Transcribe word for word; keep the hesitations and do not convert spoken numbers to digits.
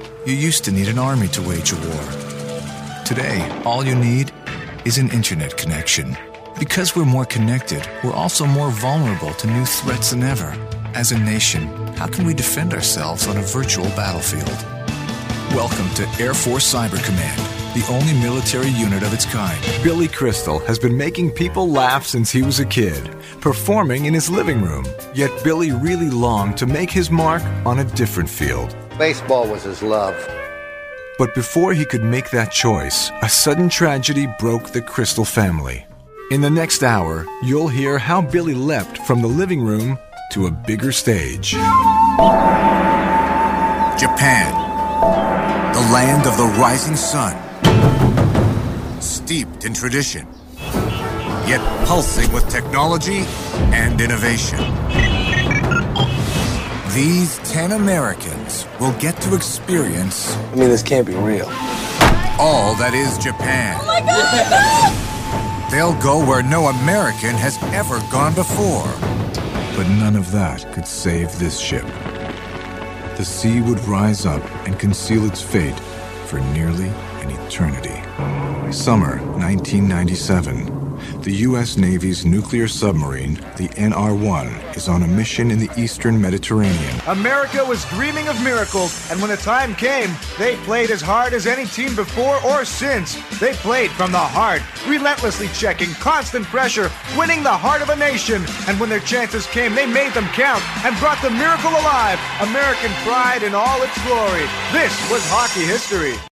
you used to need an army to wage a war. Today, all you need is an internet connection. Because we're more connected, we're also more vulnerable to new threats than ever. As a nation, how can we defend ourselves on a virtual battlefield? Welcome to Air Force Cyber Command, the only military unit of its kind. Billy Crystal has been making people laugh since he was a kid, performing in his living room. Yet Billy really longed to make his mark on a different field. Baseball was his love. But before he could make that choice, a sudden tragedy broke the Crystal family. In the next hour, you'll hear how Billy leapt from the living room to a bigger stage. Japan, the land of the rising sun, steeped in tradition, yet pulsing with technology and innovation. These ten Americans will get to experience... I mean, this can't be real. ...all that is Japan. Oh my God! They'll go where no American has ever gone before. But none of that could save this ship. The sea would rise up and conceal its fate for nearly an eternity. Summer nineteen ninety-seven. The U S Navy's nuclear submarine, the N R one, is on a mission in the eastern Mediterranean. America was dreaming of miracles, and when the time came, they played as hard as any team before or since. They played from the heart, relentlessly checking, constant pressure, winning the heart of a nation. And when their chances came, they made them count and brought the miracle alive. American pride in all its glory. This was hockey history.